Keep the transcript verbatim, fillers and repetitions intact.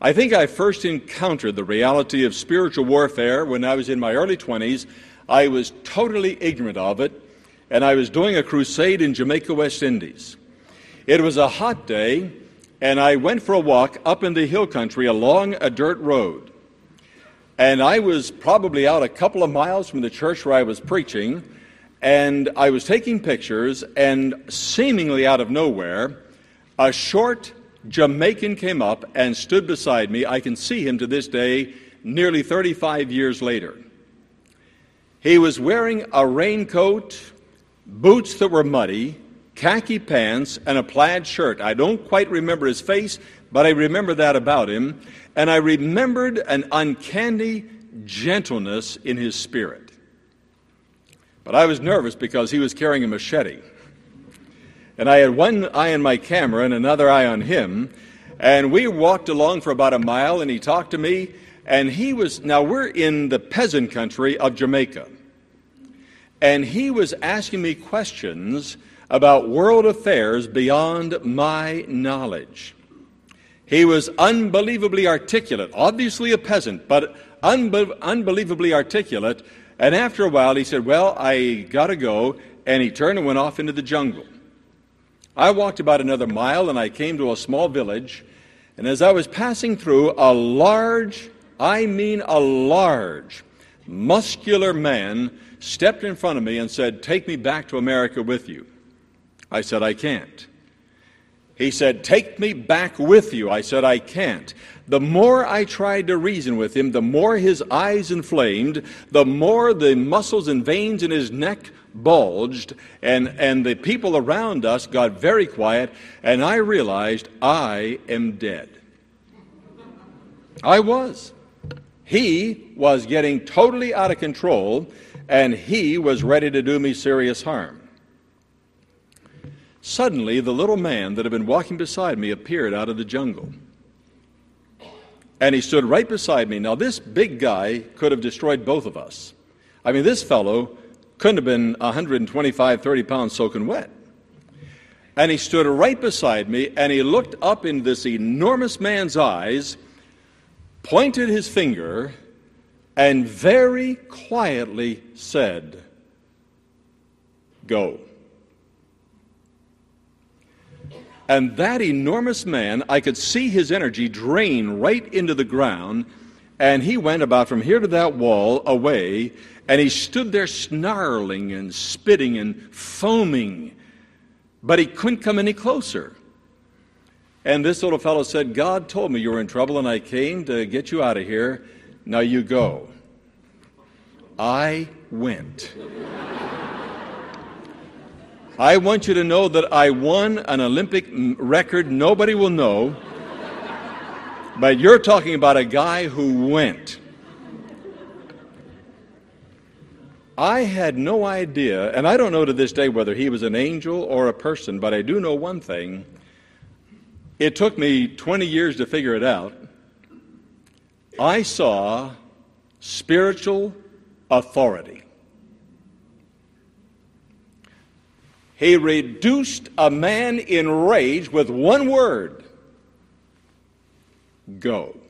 I think I first encountered the reality of spiritual warfare when I was in my early twenties. I was totally ignorant of it, and I was doing a crusade in Jamaica, West Indies. It was a hot day, and I went for a walk up in the hill country along a dirt road. And I was probably out a couple of miles from the church where I was preaching, and I was taking pictures, and seemingly out of nowhere, a short Jamaican came up and stood beside me. I can see him to this day, nearly thirty-five years later. He was wearing a raincoat, boots that were muddy, khaki pants, and a plaid shirt. I don't quite remember his face, but I remember that about him. And I remembered an uncanny gentleness in his spirit. But I was nervous because he was carrying a machete. And I had one eye on my camera and another eye on him. And we walked along for about a mile, and he talked to me. And he was, now we're in the peasant country of Jamaica. And he was asking me questions about world affairs beyond my knowledge. He was unbelievably articulate, obviously a peasant, but unbe- unbelievably articulate. And after a while, he said, well, I got to go. And he turned and went off into the jungle. I walked about another mile, and I came to a small village. And as I was passing through, a large, I mean a large, muscular man stepped in front of me and said, take me back to America with you. I said, I can't. He said, take me back with you. I said, I can't. The more I tried to reason with him, the more his eyes inflamed, the more the muscles and veins in his neck bulged, and, and the people around us got very quiet, and I realized I am dead. I was. He was getting totally out of control, and he was ready to do me serious harm. Suddenly, the little man that had been walking beside me appeared out of the jungle. And he stood right beside me. Now, this big guy could have destroyed both of us. I mean, this fellow couldn't have been one hundred twenty-five, thirty pounds soaking wet. And he stood right beside me, and he looked up in this enormous man's eyes, pointed his finger, and very quietly said, go. And that enormous man, I could see his energy drain right into the ground, and he went about from here to that wall away, and he stood there snarling and spitting and foaming, but he couldn't come any closer. And this little fellow said, God told me you were in trouble, and I came to get you out of here. Now you go. I went. I want you to know that I won an Olympic record nobody will know, but you're talking about a guy who went. I had no idea, and I don't know to this day whether he was an angel or a person, but I do know one thing. It took me twenty years to figure it out. I saw spiritual authority. He reduced a man in rage with one word: go.